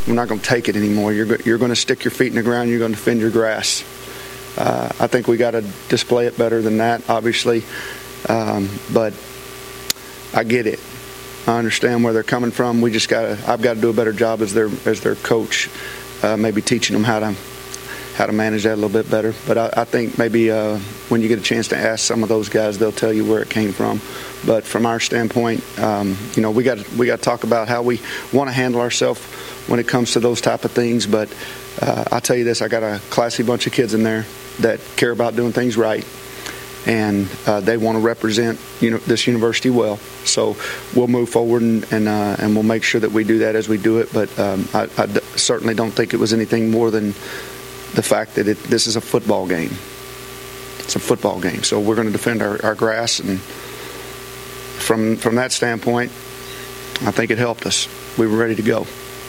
to take it anymore. You're going to stick your feet in the ground. You're going to defend your grass. I think we got to display it better than that, obviously. But I get it. I understand where they're coming from. I've got to do a better job as their coach, maybe teaching them how to manage that a little bit better. But I think maybe when you get a chance to ask some of those guys, they'll tell you where it came from. But from our standpoint, we got to talk about how we want to handle ourselves when it comes to those type of things. But I'll tell you this: I got a classy bunch of kids in there that care about doing things right, and they want to represent this university well. So we'll move forward and we'll make sure that we do that as we do it. But I certainly don't think it was anything more than the fact that this is a football game. It's a football game, so we're going to defend our grass, and from that standpoint, I think it helped us. We were ready to go.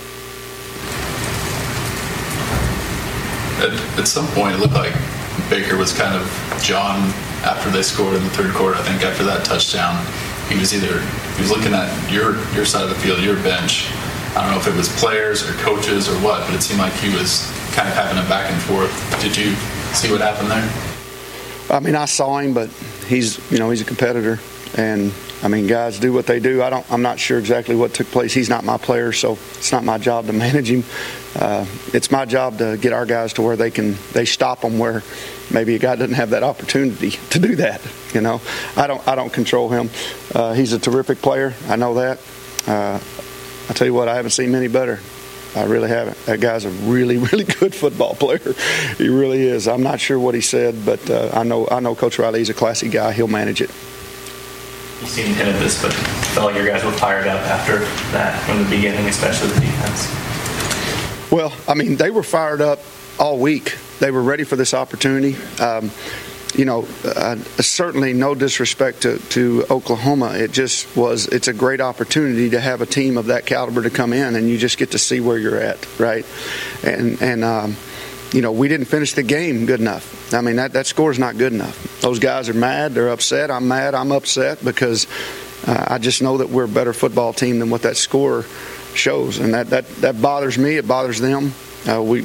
At some point, it looked like Baker was kind of John after they scored in the third quarter. I think after that touchdown, he was looking at your side of the field, your bench. I don't know if it was players or coaches or what, but it seemed like he was kind of having a back and forth. Did you see what happened there? I mean, I saw him, but he's a competitor, and I mean, guys do what they do. I'm not sure exactly what took place. He's not my player, so it's not my job to manage him. It's my job to get our guys to where they stop them where maybe a guy doesn't have that opportunity to do that. I don't control him. He's a terrific player. I know that. I tell you what, I haven't seen many better. I really haven't. That guy's a really, really good football player. He really is. I'm not sure what he said, but I know Coach Riley. He's a classy guy. He'll manage it. You seemed to hint at this, but I felt like your guys were fired up after that from the beginning, especially the defense. Well, I mean, they were fired up all week. They were ready for this opportunity. Certainly no disrespect to Oklahoma. It's a great opportunity to have a team of that caliber to come in, and you just get to see where you're at, right? And we didn't finish the game good enough. I mean, that score is not good enough. Those guys are mad. They're upset. I'm mad. I'm upset because I just know that we're a better football team than what that score shows, and that bothers me. It bothers them. I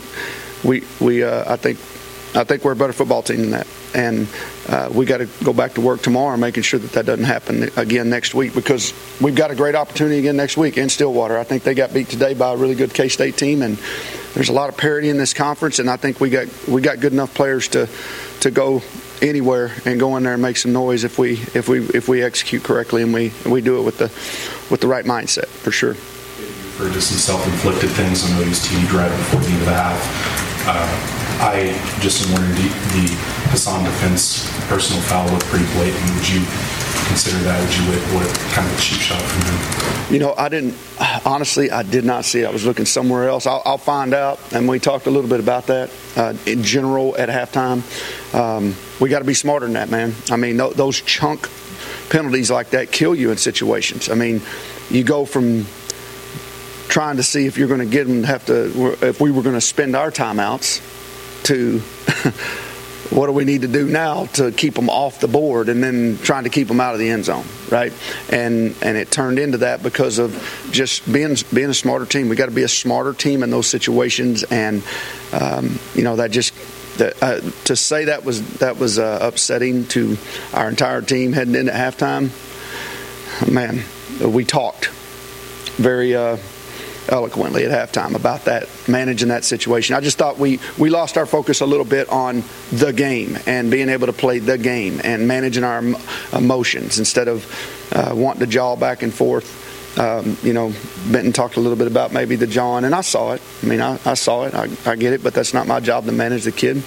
think we're a better football team than that, and we got to go back to work tomorrow, making sure that doesn't happen again next week, because we've got a great opportunity again next week in Stillwater. I think they got beat today by a really good K-State team, and there's a lot of parity in this conference, and I think we got good enough players to go anywhere and go in there and make some noise if we execute correctly and we do it with the right mindset, for sure. For just some self-inflicted things, I know he was teed right before the end of the half. I just am wondering, the Hassan defense personal foul looked pretty blatant. Would you consider that? Would you what kind of a cheap shot from him? I did not see it. I was looking somewhere else. I'll find out, and we talked a little bit about that in general at halftime. We got to be smarter than that, man. I mean, those chunk penalties like that kill you in situations. I mean, you go from trying to see if you're going to get them if we were going to spend our timeouts to what do we need to do now to keep them off the board, and then trying to keep them out of the end zone, right? And it turned into that because of just being a smarter team. We got to be a smarter team in those situations, and to say that was upsetting to our entire team heading into halftime. Man, we talked very eloquently at halftime about that, managing that situation. I just thought we lost our focus a little bit on the game and being able to play the game and managing our emotions instead of wanting to jaw back and forth. Benton talked a little bit about maybe the jawing, and I saw it. I mean, I saw it. I get it, but that's not my job to manage the kid.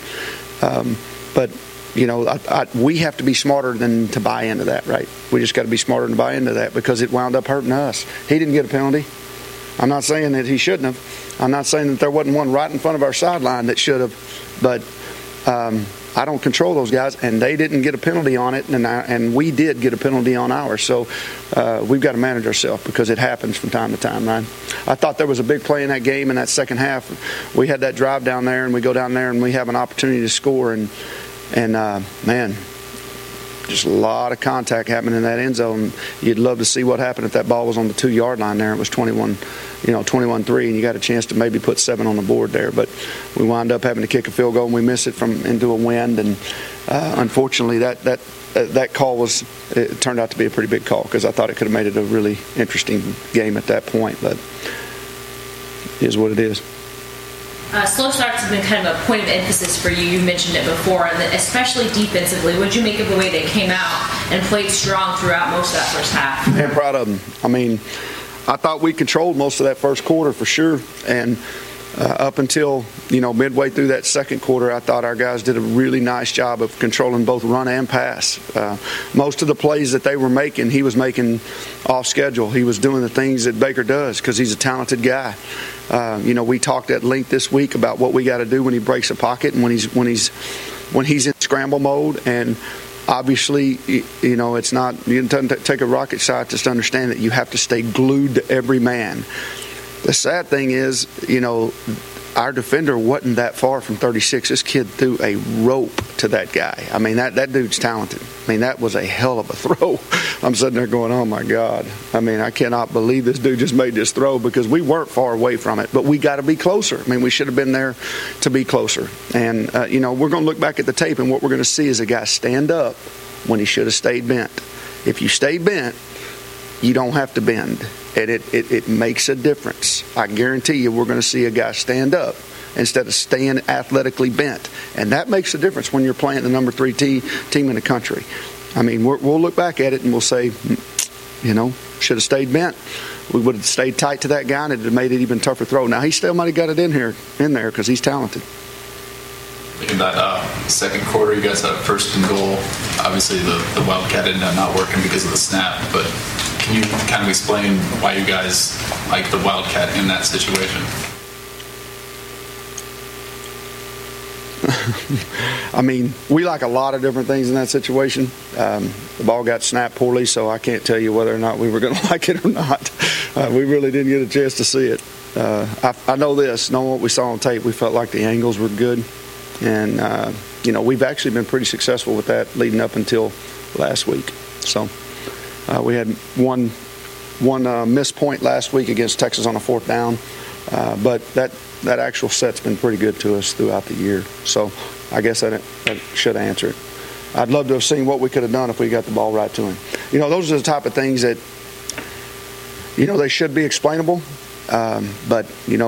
We have to be smarter than to buy into that, right? We just got to be smarter than to buy into that, because it wound up hurting us. He didn't get a penalty. I'm not saying that he shouldn't have. I'm not saying that there wasn't one right in front of our sideline that should have. But I don't control those guys, and they didn't get a penalty on it, and we did get a penalty on ours. So we've got to manage ourselves, because it happens from time to time, right? I thought there was a big play in that game in that second half. We had that drive down there, and we go down there, and we have an opportunity to score. And man, just a lot of contact happening in that end zone. You'd love to see what happened if that ball was on the 2-yard line there. It was 21-3, and you got a chance to maybe put 7 on the board there. But we wound up having to kick a field goal, and we missed it into a wind. And unfortunately, that call it turned out to be a pretty big call, because I thought it could have made it a really interesting game at that point. But it is what it is. Slow starts have been kind of a point of emphasis for you. You mentioned it before, and especially defensively. What did you make of the way they came out and played strong throughout most of that first half? I'm proud of them. I mean, I thought we controlled most of that first quarter for sure, and up until midway through that second quarter, I thought our guys did a really nice job of controlling both run and pass. Most of the plays that they were making, he was making off schedule. He was doing the things that Baker does because he's a talented guy. We talked at length this week about what we got to do when he breaks a pocket and when he's in scramble mode. And obviously, it's not, it doesn't take a rocket scientist to understand that you have to stay glued to every man. The sad thing is, our defender wasn't that far from 36. This kid threw a rope to that guy. I mean, that dude's talented. I mean, that was a hell of a throw. I'm sitting there going, oh, my God. I mean, I cannot believe this dude just made this throw, because we weren't far away from it. But we got to be closer. I mean, we should have been there to be closer. And, we're going to look back at the tape, and what we're going to see is a guy stand up when he should have stayed bent. If you stay bent, you don't have to bend. And it makes a difference. I guarantee you we're going to see a guy stand up instead of staying athletically bent. And that makes a difference when you're playing the number 3 team in the country. I mean, we'll look back at it and we'll say, should have stayed bent. We would have stayed tight to that guy, and it would have made it even tougher throw. Now, he still might have got it in there because he's talented. In that second quarter, you guys had a 1st and goal. Obviously, the Wildcat ended up not working because of the snap, but can you kind of explain why you guys like the Wildcat in that situation? I mean, we like a lot of different things in that situation. The ball got snapped poorly, so I can't tell you whether or not we were going to like it or not. We really didn't get a chance to see it. I know this, knowing what we saw on tape, we felt like the angles were good. And, we've actually been pretty successful with that leading up until last week. So we had one missed point last week against Texas on a 4th down. But that actual set's been pretty good to us throughout the year. So I guess that should answer it. I'd love to have seen what we could have done if we got the ball right to him. Those are the type of things that, they should be explainable. But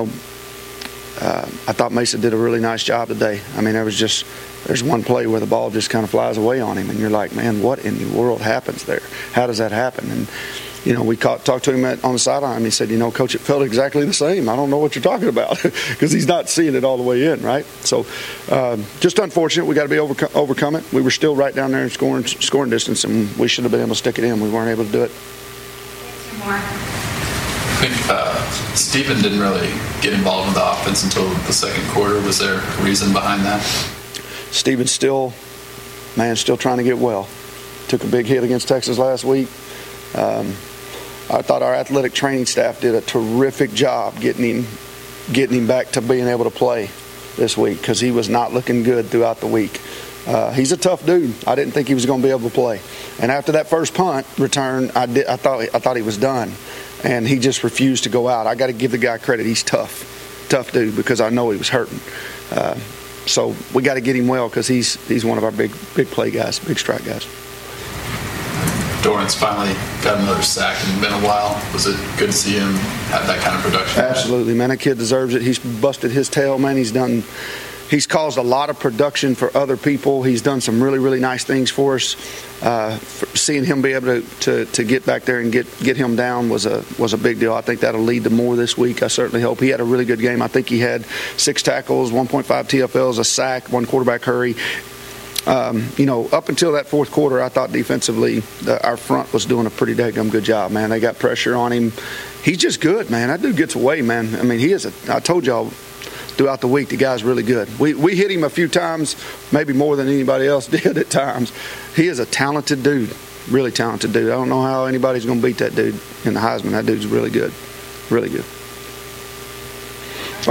I thought Mesa did a really nice job today. I mean, there's one play where the ball just kind of flies away on him, and you're like, man, what in the world happens there? How does that happen? And, we talked to him on the sideline, and he said, Coach, it felt exactly the same. I don't know what you're talking about, because he's not seeing it all the way in, right? So just unfortunate. We got to be overcome it. We were still right down there in scoring distance, and we should have been able to stick it in. We weren't able to do it. I think Stephen didn't really get involved in the offense until the second quarter. Was there a reason behind that? Stephen's still trying to get well. Took a big hit against Texas last week. I thought our athletic training staff did a terrific job getting him back to being able to play this week, because he was not looking good throughout the week. He's a tough dude. I didn't think he was going to be able to play. And after that first punt return, I thought he was done. And he just refused to go out. I got to give the guy credit. He's tough dude, because I know he was hurting. So we got to get him well, because he's one of our big play guys, big strike guys. Dorrance finally got another sack in been a while. Was it good to see him have that kind of production? Absolutely, man. That kid deserves it. He's busted his tail, man. He's caused a lot of production for other people. He's done some really, really nice things for us. Seeing him be able to get back there and get him down was a big deal. I think that'll lead to more this week. I certainly hope. He had a really good game. I think he had 6 tackles, 1.5 TFLs, a sack, 1 quarterback hurry. Up until that fourth quarter, I thought defensively our front was doing a pretty daggum good job, man. They got pressure on him. He's just good, man. That dude gets away, man. I mean, I told y'all throughout the week, the guy's really good. We hit him a few times, maybe more than anybody else did at times. He is a talented dude, really talented dude. I don't know how anybody's going to beat that dude in the Heisman. That dude's really good, really good.